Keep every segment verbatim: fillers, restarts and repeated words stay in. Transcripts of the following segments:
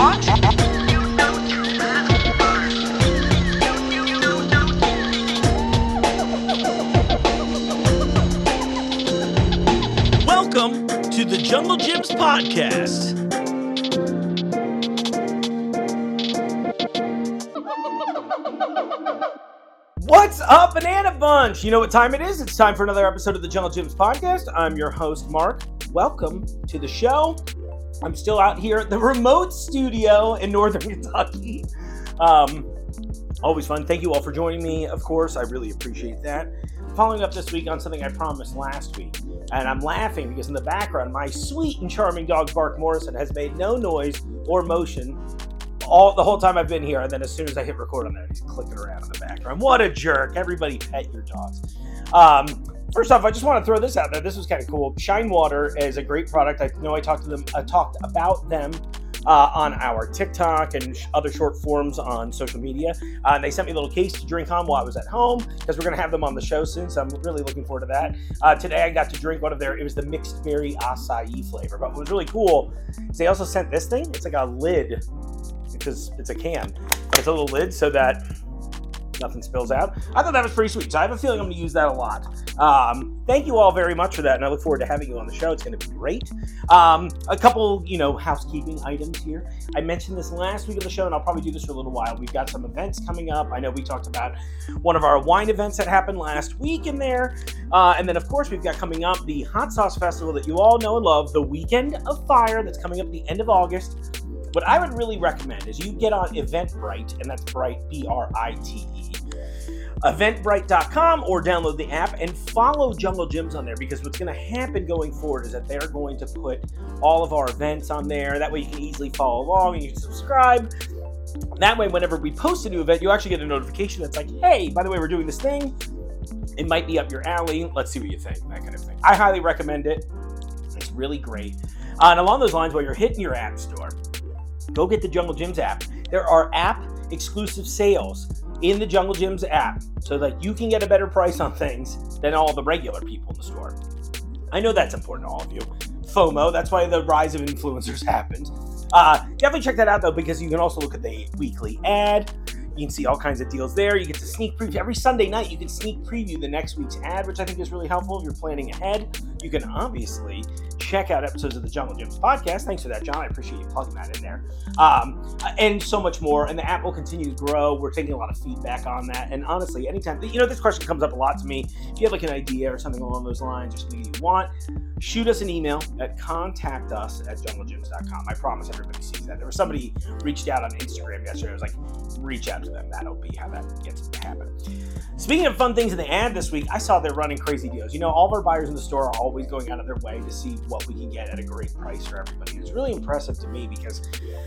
What? Welcome to the Jungle Gyms Podcast. What's up, Banana Bunch? You know what time it is? It's time for another episode of the Jungle Gyms Podcast. I'm your host, Mark. Welcome to the show. I'm still out here at the remote studio in Northern Kentucky. Um, always fun. Thank you all for joining me, of course. I really appreciate that. Following up this week on something I promised last week. And I'm laughing because in the background, my sweet and charming dog, Bark Morrison, has made no noise or motion all the whole time I've been here. And then as soon as I hit record on that, he's clicking around in the background. What a jerk. Everybody pet your dogs. Um, first off, I just want to throw this out there. This was kind of cool. Shine Water is a great product. I know I talked to them, I talked about them Uh, on our TikTok and sh- other short forms on social media. Uh, and they sent me a little case to drink on while I was at home because we're going to have them on the show soon. So I'm really looking forward to that. Uh, today I got to drink one of their, it was the mixed berry acai flavor. But what was really cool is they also sent this thing. It's like a lid because it's a can. It's a little lid so that nothing spills out. I thought that was pretty sweet. So I have a feeling I'm going to use that a lot. Um, thank you all very much for that. And I look forward to having you on the show. It's going to be great. Um, a couple, you know, housekeeping items here. I mentioned this last week of the show, and I'll probably do this for a little while. We've got some events coming up. I know we talked about one of our wine events that happened last week in there. Uh, and then, of course, we've got coming up the Hot Sauce Festival that you all know and love, the Weekend of Fire that's coming up at the end of August. What I would really recommend is you get on Eventbrite, and that's Bright, B R I T E. eventbrite dot com or download the app and follow Jungle Gyms on there because what's going to happen going forward is that they're going to put all of our events on there. That way you can easily follow along and you can subscribe. That way, whenever we post a new event, you actually get a notification that's like, hey, by the way, we're doing this thing. It might be up your alley. Let's see what you think, that kind of thing. I highly recommend it. It's really great. Uh, and along those lines, while you're hitting your app store, go get the Jungle Gyms app. There are app exclusive sales in the Jungle Gyms app so that you can get a better price on things than all the regular people in the store. I know that's important to all of you. FOMO, that's why the rise of influencers happened. Uh, definitely check that out though, because you can also look at the weekly ad. You can see all kinds of deals there. You get to sneak preview. Every Sunday night, you can sneak preview the next week's ad, which I think is really helpful if you're planning ahead. You can obviously check out episodes of the Jungle Gyms Podcast. Thanks for that, John. I appreciate you plugging that in there. Um, and so much more. And the app will continue to grow. We're taking a lot of feedback on that. And honestly, anytime, you know, this question comes up a lot to me. If you have like an idea or something along those lines or something you want, shoot us an email at contact us at jungle gyms dot com. I promise everybody sees that. There was somebody reached out on Instagram yesterday. I was like, reach out to them. That'll be how that gets to happen. Speaking of fun things in the ad this week, I saw they're running crazy deals. You know, all of our buyers in the store are always going out of their way to see what we can get at a great price for everybody. It's really impressive to me because,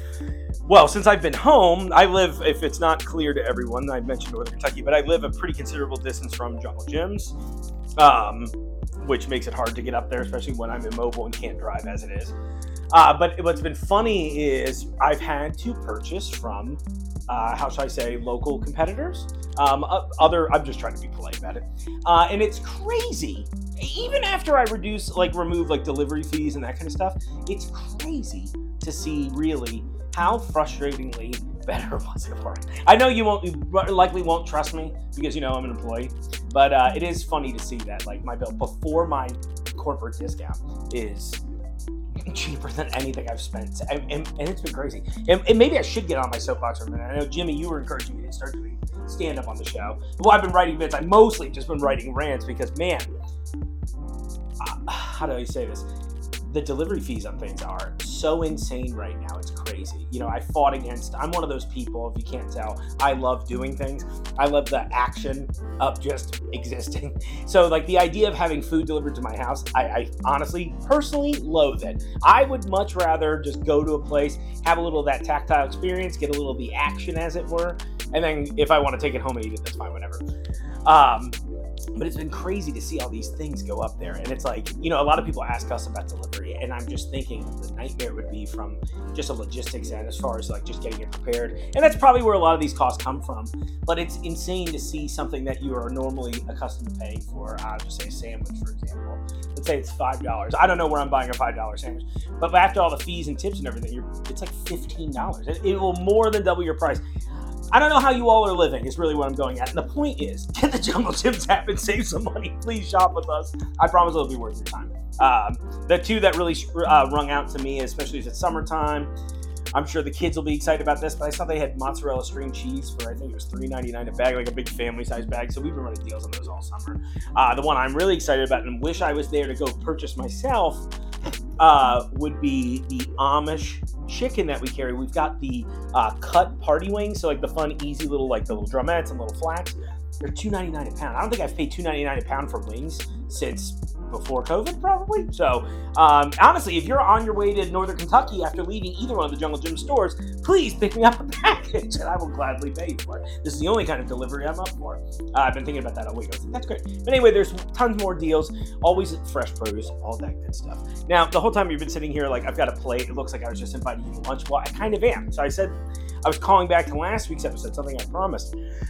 well, since I've been home, I live, if it's not clear to everyone, I mentioned Northern Kentucky, but I live a pretty considerable distance from Jungle Gyms, um, which makes it hard to get up there, especially when I'm immobile and can't drive as it is. Uh, but what's been funny is I've had to purchase from, uh, how should I say, local competitors. Um, other, I'm just trying to be polite about it. Uh, and it's crazy. Even after I reduce, like remove like delivery fees and that kind of stuff, it's crazy to see really how frustratingly better was it for it. I know you won't, you likely won't trust me because you know I'm an employee, but uh, it is funny to see that like my bill before my corporate discount is cheaper than anything I've spent, and, and, and it's been crazy. And, and maybe I should get on my soapbox for a minute. I know, Jimmy, you were encouraging me to start doing stand-up on the show. Well, I've been writing bits. I mostly just been writing rants because, man, uh, how do I say this? The delivery fees on things are so insane right now. It's crazy. You know, I fought against, I'm one of those people, if you can't tell, I love doing things. I love the action of just existing. So like the idea of having food delivered to my house, I, I honestly, personally loathe it. I would much rather just go to a place, have a little of that tactile experience, get a little of the action as it were. And then if I want to take it home and eat it, that's fine, whatever. Um, But it's been crazy to see all these things go up there. And it's like, you know, a lot of people ask us about delivery, and I'm just thinking the nightmare would be from just a logistics end as far as like just getting it prepared. And that's probably where a lot of these costs come from. But it's insane to see something that you are normally accustomed to paying for, uh, just say a sandwich, for example. Let's say it's five dollars. I don't know where I'm buying a five dollar sandwich, but after all the fees and tips and everything, you're, it's like fifteen dollars. It, it will more than double your price. I don't know how you all are living is really what I'm going at. And the point is, get the Jungle Jim's app and save some money. Please shop with us. I promise it'll be worth your time. Um, the two that really uh, rung out to me, especially as it's summertime, I'm sure the kids will be excited about this, but I saw they had mozzarella string cheese for, I think it was three ninety-nine a bag, like a big family-sized bag. So we've been running deals on those all summer. Uh, the one I'm really excited about and wish I was there to go purchase myself uh, would be the Amish chicken that we carry. We've got the uh, cut party wings, so like the fun, easy little, like the little drumettes and little flats. They're two ninety-nine a pound. I don't think I've paid two ninety-nine a pound for wings since before COVID, probably. So, um, honestly, if you're on your way to Northern Kentucky after leaving either one of the Jungle Jim stores, please pick me up a package, and I will gladly pay you for it. This is the only kind of delivery I'm up for. Uh, I've been thinking about that all week. I was like, that's great. But anyway, there's tons more deals, always fresh produce, all that good stuff. Now, the whole time you've been sitting here, like, I've got a plate. It looks like I was just inviting you to lunch. Well, I kind of am. So I said, I was calling back to last week's episode, something I promised.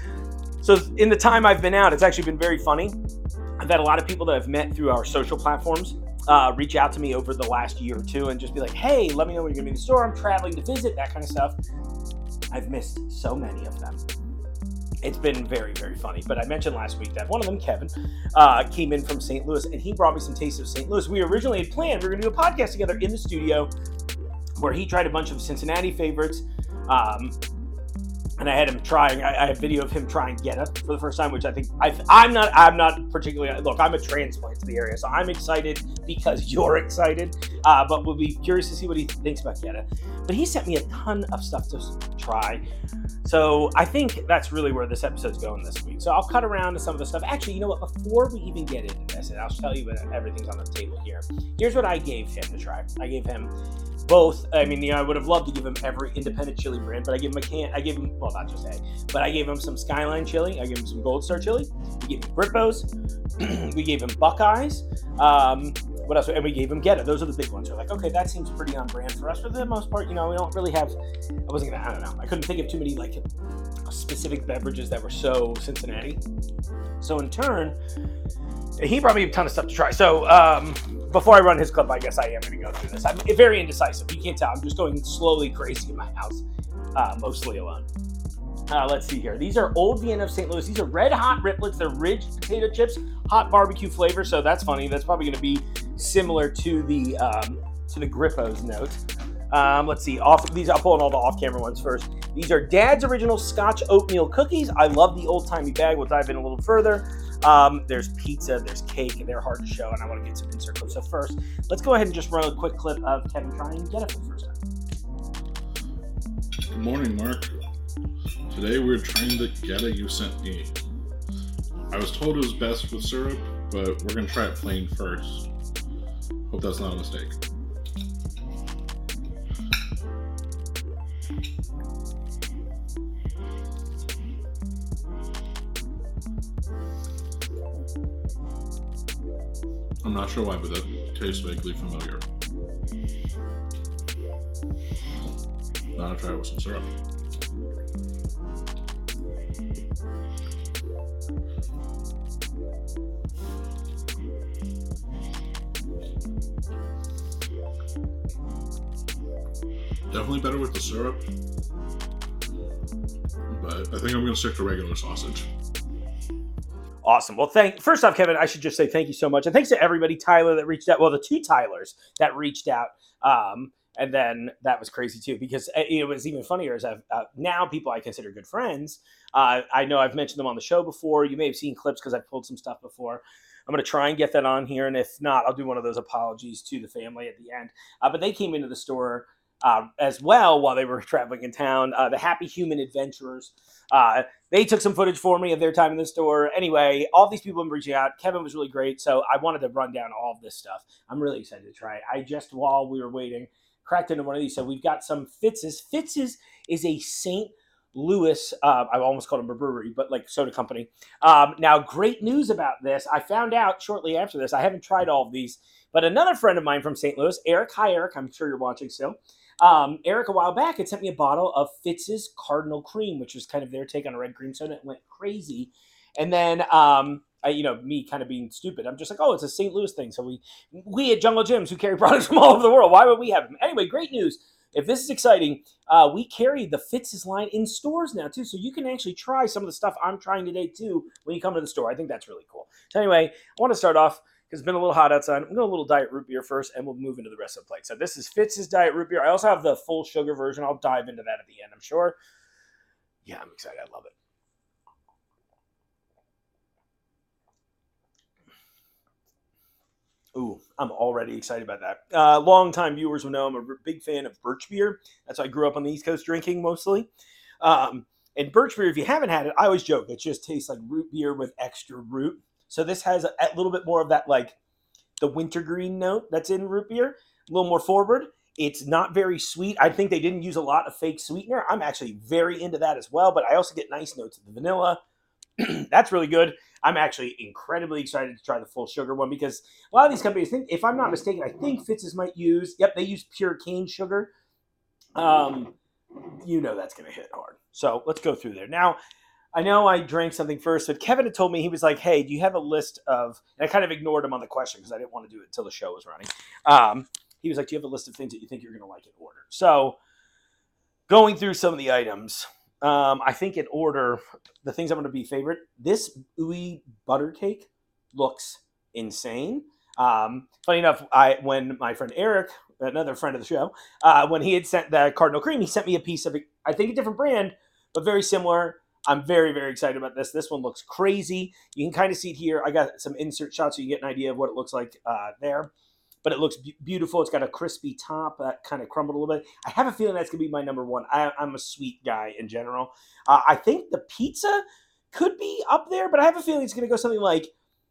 So in the time I've been out, it's actually been very funny. I've had a lot of people that I've met through our social platforms uh, reach out to me over the last year or two and just be like, hey, let me know when you're going to be in the store. I'm traveling to visit, that kind of stuff. I've missed so many of them. It's been very, very funny. But I mentioned last week that one of them, Kevin, uh, came in from Saint Louis, and he brought me some tastes of Saint Louis. We originally had planned we were going to do a podcast together in the studio where he tried a bunch of Cincinnati favorites. Um, And I had him trying. I, I have video of him trying Geta for the first time, which I think I've, I'm not. I'm not particularly. Look, I'm a transplant to the area, so I'm excited because you're excited. Uh, but we'll be curious to see what he thinks about Geta. But he sent me a ton of stuff to try. So I think that's really where this episode's going this week. So I'll cut around to some of the stuff. Actually, you know what? Before we even get into this, and I'll tell you what everything's on the table here. Here's what I gave him to try. I gave him both. I mean, you know, I would have loved to give him every independent chili brand, but I gave him a can. I gave him, well, not just a, but I gave him some Skyline chili. I gave him some Gold Star chili. We gave him Grippos. We gave him Buckeyes. Um, what else? And we gave him Geta. Those are the big ones. We're like, okay, that seems pretty on brand for us. For the most part, you know, we don't really have. I wasn't gonna. I don't know. I couldn't think of too many like specific beverages that were so Cincinnati. So in turn, he brought me a ton of stuff to try. So. Um, Before I run his clip, I guess I am going to go through this. I'm very indecisive. You can't tell. I'm just going slowly crazy in my house, uh, mostly alone. Uh, let's see here. These are Old Vienna of Saint Louis. These are red hot Riplets. They're ridged potato chips, hot barbecue flavor. So that's funny. That's probably going to be similar to the um, to the Grippos note. Um, let's see. Off these, I'll pull in all the off-camera ones first. These are Dad's Original Scotch Oatmeal Cookies. I love the old-timey bag. We'll dive in a little further. Um, there's pizza, there's cake, and they're hard to show, and I want to get some insert clips. So first, let's go ahead and just run a quick clip of Kevin trying to get it for the first time. Good morning, Mark. Today we're trying the Geta you sent me. I was told it was best with syrup, but we're going to try it plain first. Hope that's not a mistake. I'm not sure why, but that tastes vaguely familiar. Now I'll try it with some syrup. Definitely better with the syrup, but I think I'm going to stick to regular sausage. Awesome. Well, thank first off, Kevin, I should just say thank you so much. And thanks to everybody, Tyler, that reached out. Well, the two Tylers that reached out. Um, and then that was crazy, too, because it was even funnier as I've uh, now people I consider good friends. Uh, I know I've mentioned them on the show before. You may have seen clips because I've pulled some stuff before. I'm going to try and get that on here. And if not, I'll do one of those apologies to the family at the end. Uh, but they came into the store Uh, as well while they were traveling in town. Uh, the Happy Human Adventurers. Uh, they took some footage for me of their time in the store. Anyway, all these people have been reaching out. Kevin was really great, so I wanted to run down all of this stuff. I'm really excited to try it. I just, while we were waiting, cracked into one of these. So we've got some Fitz's. Fitz's is a Saint Louis. Uh, I almost called him a brewery, but like soda company. Um, now, great news about this. I found out shortly after this. I haven't tried all of these, but another friend of mine from Saint Louis, Eric. Hi, Eric. I'm sure you're watching still. Um, Eric, a while back, had sent me a bottle of Fitz's Cardinal Cream, which was kind of their take on a red cream soda. It went crazy. And then, um, I, you know, me kind of being stupid. I'm just like, oh, it's a Saint Louis thing. So we, we at Jungle Gyms who carry products from all over the world, why would we have them? Anyway, great news. If this is exciting, uh, we carry the Fitz's line in stores now, too. So you can actually try some of the stuff I'm trying today, too, when you come to the store. I think that's really cool. So anyway, I want to start off, because it's been a little hot outside. I'm going to go a little Diet Root Beer first, and we'll move into the rest of the plate. So this is Fitz's Diet Root Beer. I also have the full sugar version. I'll dive into that at the end, I'm sure. Yeah, I'm excited. I love it. Ooh, I'm already excited about that. Uh, long-time viewers will know I'm a big fan of Birch Beer. That's why I grew up on the East Coast drinking mostly. Um, and Birch Beer, if you haven't had it, I always joke, it just tastes like root beer with extra root. So this has a, a little bit more of that, like the wintergreen note that's in root beer, a little more forward. It's not very sweet. I think they didn't use a lot of fake sweetener. I'm actually very into that as well, but I also get nice notes of the vanilla. That's really good. I'm actually incredibly excited to try the full sugar one because a lot of these companies think, if I'm not mistaken, I think Fitz's might use, yep, they use pure cane sugar. Um, you know that's going to hit hard. So let's go through there. Now, I know I drank something first, but Kevin had told me, he was like, hey, do you have a list of, and I kind of ignored him on the question because I didn't want to do it until the show was running. Um, he was like, do you have a list of things that you think you're going to like in order? So going through some of the items, um, I think in order, the things I'm going to be favorite, this ooey butter cake looks insane. Um, funny enough, I when my friend Eric, another friend of the show, uh, when he had sent the Cardinal Cream, he sent me a piece of, I think a different brand, but very similar. I'm very, very excited about this. This one looks crazy. You can kind of see it here. I got some insert shots so you get an idea of what it looks like uh, there. But it looks b- beautiful. It's got a crispy top that kind of crumbled a little bit. I have a feeling that's going to be my number one. I, I'm a sweet guy in general. Uh, I think the pizza could be up there, but I have a feeling it's going to go something like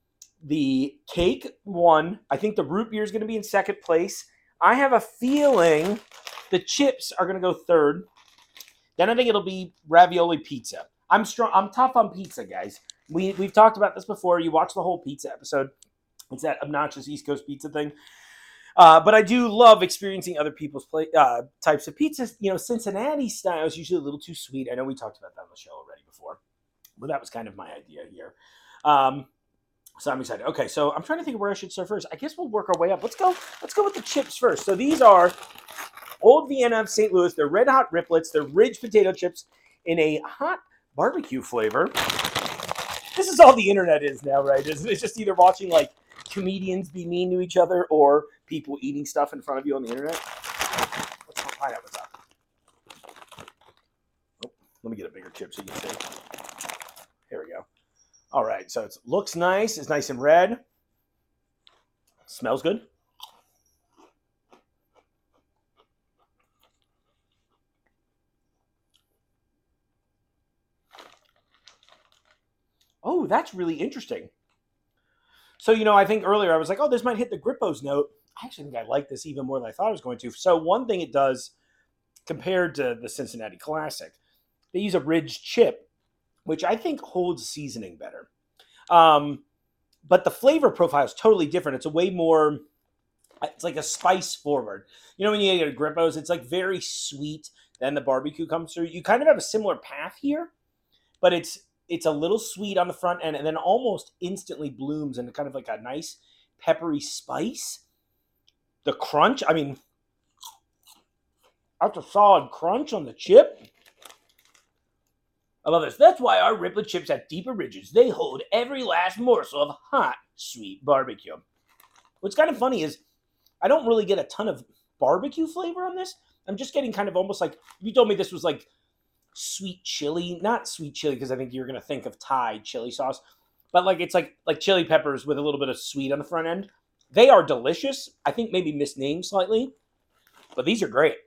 the cake one. I think the root beer is going to be in second place. I have a feeling the chips are going to go third. Then I think it'll be ravioli pizza. I'm strong. I'm tough on pizza, guys. We, we've talked about this before. You watch the whole pizza episode. It's that obnoxious East Coast pizza thing. Uh, but I do love experiencing other people's play, uh, types of pizzas. You know, Cincinnati style is usually a little too sweet. I know we talked about that on the show already before. But that was kind of my idea here. Um, so I'm excited. Okay, so I'm trying to think of where I should start first. I guess we'll work our way up. Let's go. Let's go with the chips first. So these are Old Vienna of Saint Louis. They're red hot riplets. They're ridge potato chips in a hot barbecue flavor. This is all the internet is now, right? It's, it's just either watching like comedians be mean to each other or people eating stuff in front of you on the internet. Let's find out what's up. Oh, let me get a bigger chip so you can see. Here we go. All right, so it looks nice. It's nice and red. Smells good. Oh, that's really interesting. So, you know, I think earlier I was like, oh, this might hit the Grippo's note. I actually think I like this even more than I thought I was going to. So one thing it does, compared to the Cincinnati Classic, they use a ridged chip, which I think holds seasoning better. Um, but the flavor profile is totally different. It's a way more, it's like a spice forward. You know, when you get a Grippo's, it's like very sweet. Then the barbecue comes through. You kind of have a similar path here, but it's It's a little sweet on the front end and then almost instantly blooms into kind of like a nice peppery spice. The crunch, I mean, that's a solid crunch on the chip. I love this. That's why our riplet chips have deeper ridges. They hold every last morsel of hot, sweet barbecue. What's kind of funny is I don't really get a ton of barbecue flavor on this. I'm just getting kind of almost like, if you told me this was like sweet chili, not sweet chili because I think you're going to think of Thai chili sauce, but like it's like like chili peppers with a little bit of sweet on the front end. They are delicious. I think maybe misnamed slightly, but these are great.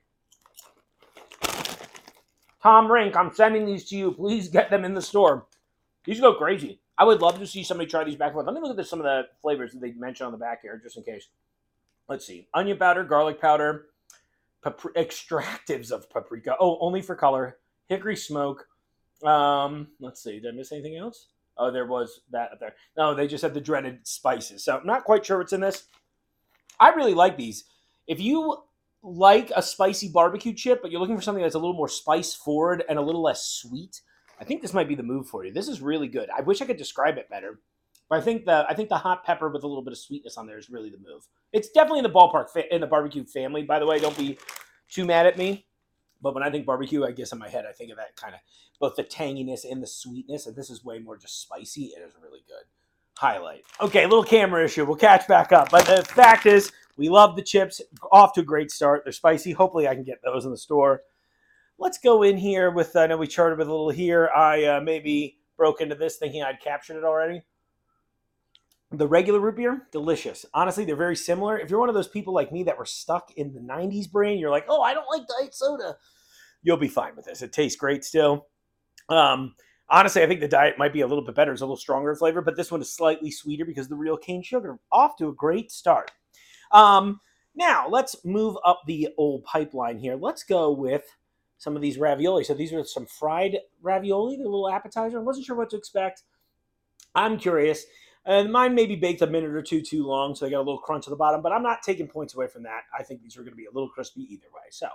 Tom Rink, I'm sending these to you. Please get them in the store. These go crazy. I would love to see somebody try these back and forth. Let me look at this, some of the flavors that they mentioned on the back here, just in case. Let's see. Onion powder, garlic powder, papri- extractives of paprika. Oh, only for color. hickory smoke. Um, let's see. Did I miss anything else? Oh, there was that up there. No, they just had the dreaded spices. So I'm not quite sure what's in this. I really like these. If you like a spicy barbecue chip, but you're looking for something that's a little more spice forward and a little less sweet, I think this might be the move for you. This is really good. I wish I could describe it better, but I think the I think the hot pepper with a little bit of sweetness on there is really the move. It's definitely in the ballpark fa- in the barbecue family. By the way, don't be too mad at me. But when I think barbecue, I guess in my head I think of that kind of both the tanginess and the sweetness, and this is way more just spicy. It is really good. Highlight. Okay, little camera issue. We'll catch back up. But the fact is, we love the chips. Off to a great start. They're spicy. Hopefully I can get those in the store. Let's go in here with, I know we charted with a little here. I uh, maybe broke into this thinking I'd captured it already. The regular root beer, delicious. Honestly, they're very similar. If you're one of those people like me that were stuck in the nineties brain, you're like, oh, I don't like diet soda, you'll be fine with this. It tastes great still. Um, honestly, I think the diet might be a little bit better. It's a little stronger in flavor, but this one is slightly sweeter because of the real cane sugar. Off to a great start. Um, now, let's move up the old pipeline here. Let's go with some of these ravioli. So these are some fried ravioli, the little appetizer. I wasn't sure what to expect. I'm curious. And mine may be baked a minute or two too long, so they got a little crunch at the bottom, but I'm not taking points away from that. I think these are going to be a little crispy either way. So,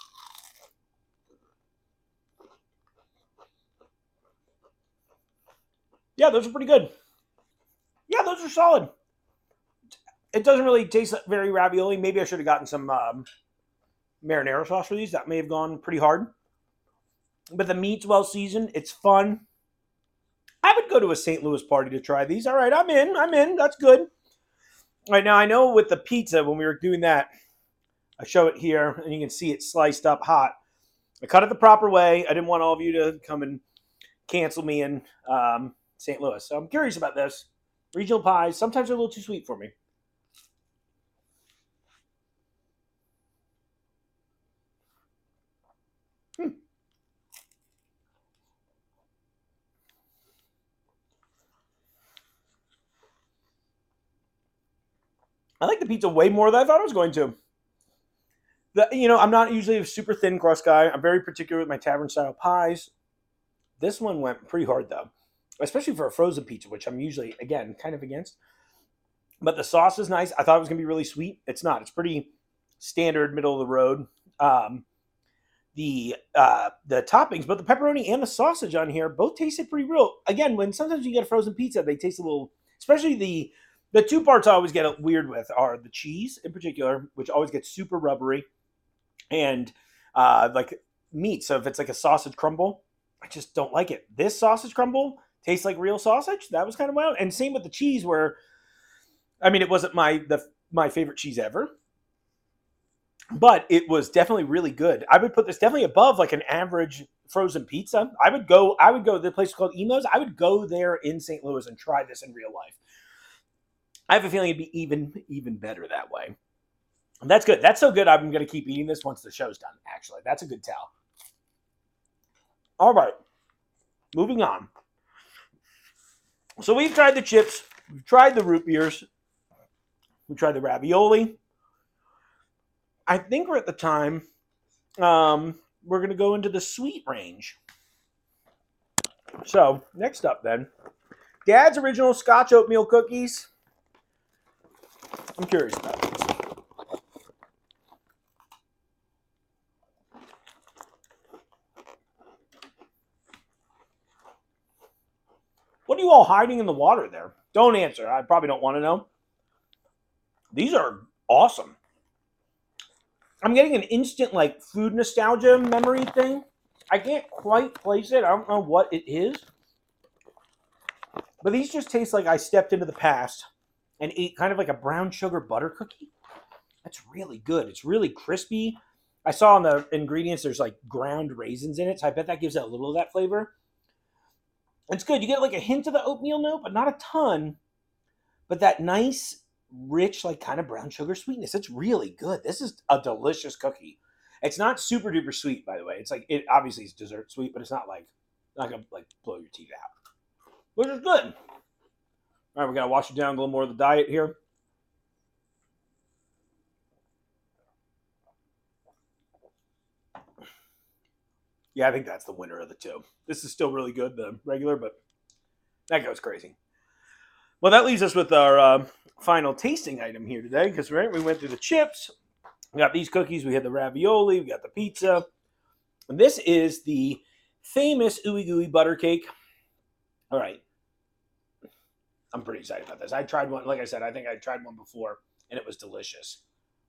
yeah, those are pretty good. Yeah, those are solid. It doesn't really taste very ravioli. Maybe I should have gotten some um, marinara sauce for these. That may have gone pretty hard. But the meat's well seasoned. It's fun. I would go to a Saint Louis party to try these. All right, I'm in. I'm in. That's good. All right, now I know with the pizza, when we were doing that, I show it here, and you can see it sliced up hot. I cut it the proper way. I didn't want all of you to come and cancel me in um, Saint Louis. So I'm curious about this. Regional pies, sometimes they're a little too sweet for me. Hmm. I like the pizza way more than I thought I was going to. The, you know, I'm not usually a super thin crust guy. I'm very particular with my tavern style pies. This one went pretty hard though, especially for a frozen pizza, which I'm usually, again, kind of against. But the sauce is nice. I thought it was going to be really sweet. It's not. It's pretty standard, middle of the road. Um, the uh, the toppings, but the pepperoni and the sausage on here both tasted pretty real. Again, when sometimes you get a frozen pizza, they taste a little, especially the the two parts I always get weird with are the cheese in particular, which always gets super rubbery, and uh, like meat. So if it's like a sausage crumble, I just don't like it. This sausage crumble tastes like real sausage. That was kind of wild. And same with the cheese, where I mean, it wasn't my the my favorite cheese ever, but it was definitely really good. I would put this definitely above like an average frozen pizza. I would go. I would go to the place called Emo's. I would go there in Saint Louis and try this in real life. I have a feeling it'd be even even better that way. And that's good. That's so good. I'm going to keep eating this once the show's done. Actually, that's a good tell. All right, moving on. So we've tried the chips. We've tried the root beers. We tried the ravioli. I think we're at the time. Um, we're going to go into the sweet range. So next up, then, Dad's Original Scotch Oatmeal Cookies. I'm curious about these. What are you all hiding in the water there? Don't answer. I probably don't want to know. These are awesome. I'm getting an instant like food nostalgia memory thing. I can't quite place it. I don't know what it is. But these just taste like I stepped into the past and ate kind of like a brown sugar butter cookie. That's really good. It's really crispy. I saw on the ingredients there's like ground raisins in it, so I bet that gives it a little of that flavor. It's good. You get like a hint of the oatmeal note, but not a ton. But that nice, rich, like kind of brown sugar sweetness. It's really good. This is a delicious cookie. It's not super duper sweet, by the way. It's like, it obviously is dessert sweet, but it's not like, not gonna like blow your teeth out. Which is good. All right, we gotta wash it down a little more of the diet here. Yeah, I think that's the winner of the two. This is still really good, the regular, but that goes crazy. Well, that leaves us with our uh, final tasting item here today because right, we went through the chips, we got these cookies, we had the ravioli, we got the pizza, and this is the famous ooey gooey butter cake. All right, I'm pretty excited about this. I tried one, like I said, I think I tried one before, and it was delicious.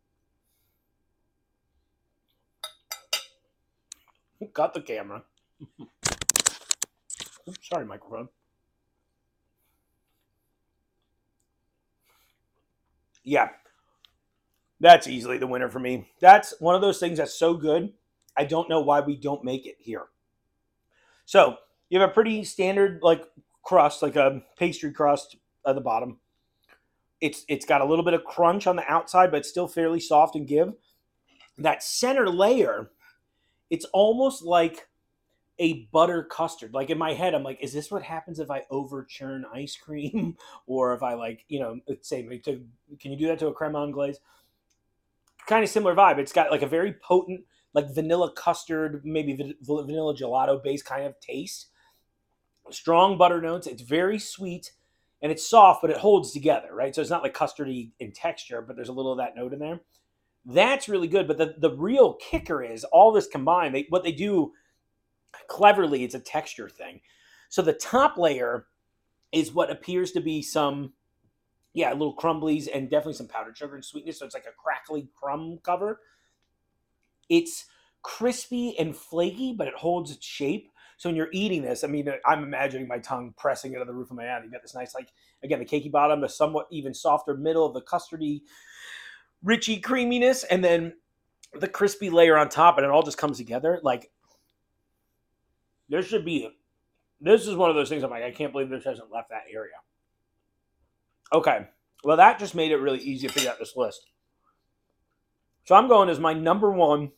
Got the camera. Oops, sorry, microphone. Yeah, that's easily the winner for me. That's one of those things that's so good. I don't know why we don't make it here. So you have a pretty standard like crust, like a pastry crust at the bottom. It's it's got a little bit of crunch on the outside, but it's still fairly soft and give. That center layer, it's almost like a butter custard. Like in my head, I'm like, is this what happens if I over churn ice cream, or if I like, you know, say, to, can you do that to a creme anglaise? Kind of similar vibe. It's got like a very potent, like vanilla custard, maybe vanilla gelato based kind of taste. Strong butter notes. It's very sweet and it's soft, but it holds together, right? So it's not like custardy in texture, but there's a little of that note in there. That's really good. But the, the real kicker is all this combined. They, what they do cleverly, it's a texture thing. So the top layer is what appears to be some, yeah, little crumblies and definitely some powdered sugar and sweetness. So it's like a crackly crumb cover. It's crispy and flaky, but it holds its shape. So when you're eating this, I mean, I'm imagining my tongue pressing into the roof of my mouth. You got this nice, like, again, the cakey bottom, the somewhat even softer middle of the custardy, richy creaminess, and then the crispy layer on top, and it all just comes together. Like, there should be, this is one of those things I'm like, I can't believe this hasn't left that area. Okay, well, that just made it really easy to figure out this list. So I'm going as my number one.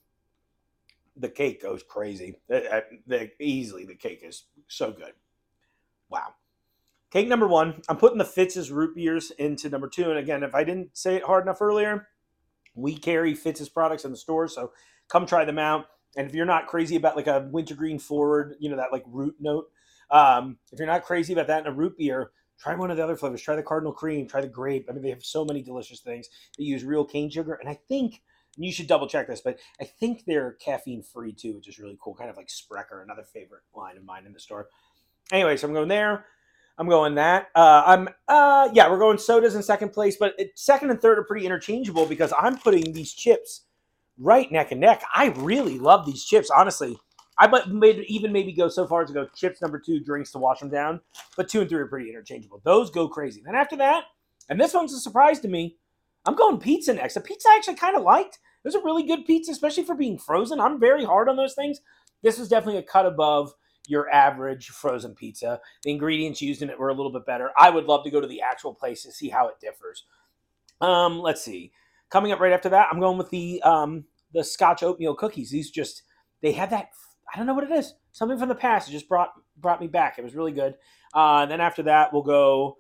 The cake goes crazy. The, the, easily, the cake is so good. Wow. Cake number one, I'm putting the Fitz's root beers into number two. And again, if I didn't say it hard enough earlier, we carry Fitz's products in the store, so come try them out. And if you're not crazy about like a wintergreen forward, you know, that like root note, um, if you're not crazy about that in a root beer, try one of the other flavors. Try the Cardinal Cream, try the grape. I mean, they have so many delicious things. They use real cane sugar. And I think, and you should double check this, but I think they're caffeine free too, which is really cool. Kind of like Sprecher, another favorite line of mine in the store. Anyway, so I'm going there. I'm going that. Uh, I'm, uh, yeah, we're going sodas in second place, but it, second and third are pretty interchangeable because I'm putting these chips right neck and neck. I really love these chips, honestly. I might even maybe go so far as to go chips number two, drinks to wash them down, but two and three are pretty interchangeable. Those go crazy. Then after that, and this one's a surprise to me, I'm going pizza next. A pizza I actually kind of liked. It was a really good pizza, especially for being frozen. I'm very hard on those things. This was definitely a cut above your average frozen pizza. The ingredients used in it were a little bit better. I would love to go to the actual place to see how it differs. Um, let's see. Coming up right after that, I'm going with the um, the Scotch oatmeal cookies. These just, they have that, I don't know what it is. Something from the past. It just brought brought me back. It was really good. Uh, and then after that, we'll go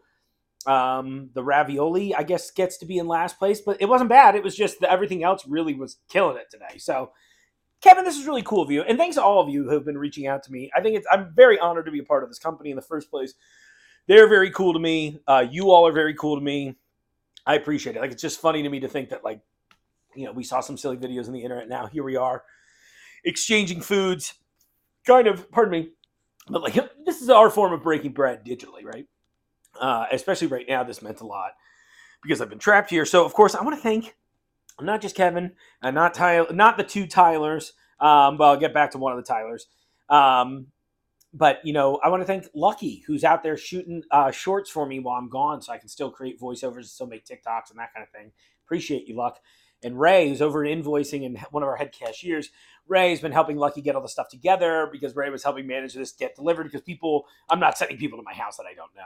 um, the ravioli, I guess, gets to be in last place. But it wasn't bad. It was just that everything else really was killing it today. So, Kevin, this is really cool of you. And thanks to all of you who have been reaching out to me. I think it's, I'm very honored to be a part of this company in the first place. They're very cool to me. Uh, you all are very cool to me. I appreciate it. Like, it's just funny to me to think that, like, you know, we saw some silly videos on the internet. Now here we are exchanging foods, kind of, pardon me, but like, this is our form of breaking bread digitally, right? Uh, especially right now, this meant a lot because I've been trapped here. So, of course, I want to thank not just Kevin, and not Tyler, not the two Tylers. Um, but I'll get back to one of the Tylers. Um, but, you know, I want to thank Lucky, who's out there shooting uh, shorts for me while I'm gone so I can still create voiceovers and still make TikToks and that kind of thing. Appreciate you, Luck. And Ray, who's over in invoicing and one of our head cashiers. Ray has been helping Lucky get all the stuff together because Ray was helping manage this get delivered because people, I'm not sending people to my house that I don't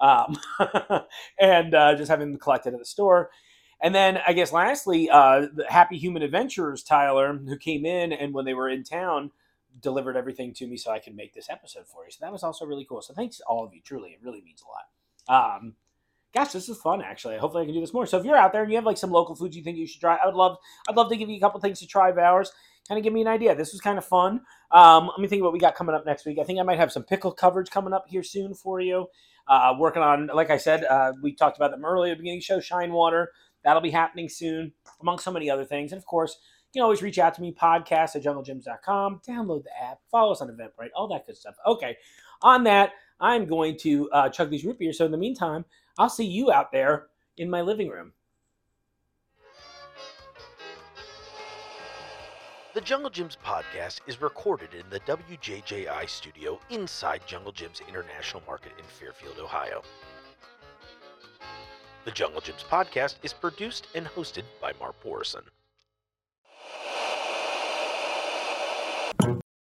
know. Um, and uh, just having them collected at the store. And then I guess lastly, uh, the Happy Human Adventurers, Tyler, who came in and when they were in town, delivered everything to me so I could make this episode for you. So that was also really cool. So thanks to all of you. Truly, it really means a lot. Um, gosh, this is fun, actually. Hopefully I can do this more. So if you're out there and you have like some local foods you think you should try, I would love, I'd love to give you a couple things to try of ours. Kind of give me an idea. This was kind of fun. Um, let me think what we got coming up next week. I think I might have some pickle coverage coming up here soon for you. Uh, working on, like I said, uh, we talked about them earlier at the beginning of the show, Shine Water. That'll be happening soon, among so many other things. And of course, you can always reach out to me, podcast at jungle gyms dot com. Download the app. Follow us on Eventbrite. All that good stuff. Okay. On that, I'm going to uh, chug these root beers. So in the meantime, I'll see you out there in my living room. The Jungle Gyms podcast is recorded in the W J J I studio inside Jungle Gyms International Market in Fairfield, Ohio. The Jungle Gyms podcast is produced and hosted by Mark Borison.